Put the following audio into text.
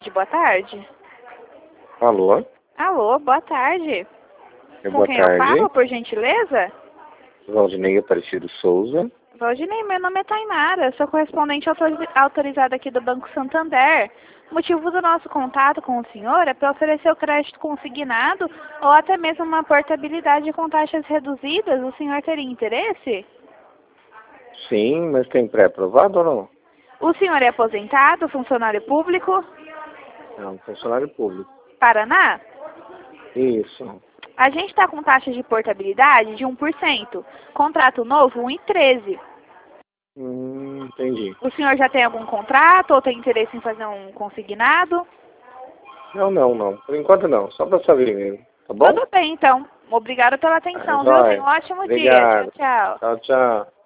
Rede, boa tarde. Alô? Alô, boa tarde. Com Boa quem tarde. eu falo, por gentileza? Valdinei Aparecido Souza. Valdinei, meu nome é Tainara, sou correspondente autorizada aqui do Banco Santander. O motivo do nosso contato com o senhor é para oferecer o crédito consignado ou até mesmo uma portabilidade com taxas reduzidas. O senhor teria interesse? Sim, mas tem pré-aprovado ou não? O senhor é aposentado, funcionário público? Não, funcionário público. Paraná? Isso. A gente está com taxa de portabilidade de 1%. Contrato novo, 1,13. Entendi. O senhor já tem algum contrato ou tem interesse em fazer um consignado? Não. Por enquanto não. Só pra saber mesmo. Tá bom? Tudo bem, então. Obrigada pela atenção, viu? Vai. Tenha um ótimo dia. Obrigado. Tchau, tchau. Tchau, tchau.